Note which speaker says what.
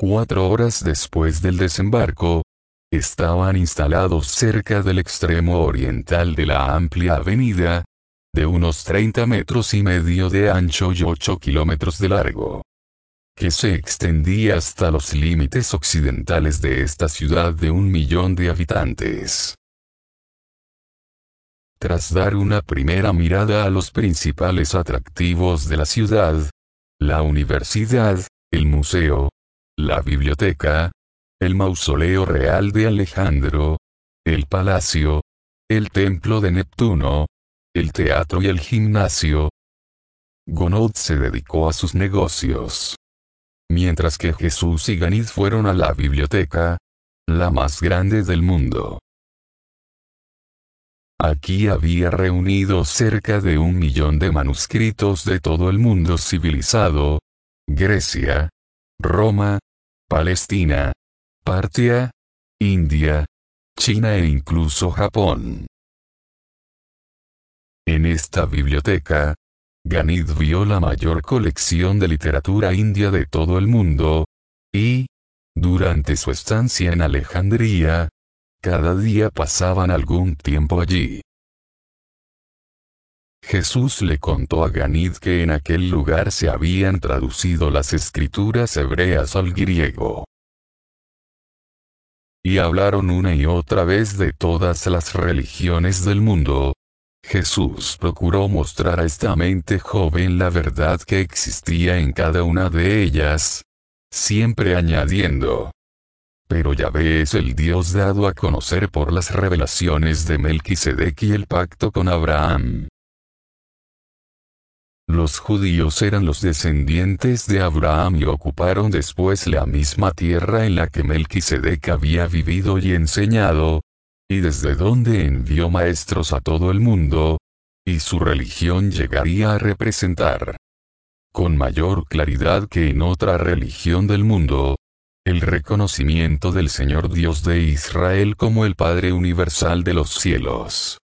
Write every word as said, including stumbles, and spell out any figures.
Speaker 1: Cuatro horas después del desembarco, estaban instalados cerca del extremo oriental de la amplia avenida, de unos treinta metros y medio de ancho y ocho kilómetros de largo, que se extendía hasta los límites occidentales de esta ciudad de un millón de habitantes. Tras dar una primera mirada a los principales atractivos de la ciudad, la universidad, el museo, la biblioteca, el mausoleo real de Alejandro, el palacio, el templo de Neptuno, el teatro y el gimnasio, Gounod se dedicó a sus negocios. Mientras que Jesús y Ganid fueron a la biblioteca, la más grande del mundo. Aquí había reunido cerca de un millón de manuscritos de todo el mundo civilizado: Grecia, Roma, Palestina, Partia, India, China e incluso Japón. En esta biblioteca, Ganid vio la mayor colección de literatura india de todo el mundo, y, durante su estancia en Alejandría, cada día pasaban algún tiempo allí. Jesús le contó a Ganid que en aquel lugar se habían traducido las escrituras hebreas al griego. Y hablaron una y otra vez de todas las religiones del mundo. Jesús procuró mostrar a esta mente joven la verdad que existía en cada una de ellas, siempre añadiendo: pero Yahvé es el Dios dado a conocer por las revelaciones de Melquisedec y el pacto con Abraham. Los judíos eran los descendientes de Abraham y ocuparon después la misma tierra en la que Melquisedec había vivido y enseñado, y desde donde envió maestros a todo el mundo, y su religión llegaría a representar, con mayor claridad que en otra religión del mundo, el reconocimiento del Señor Dios de Israel como el Padre universal de los cielos.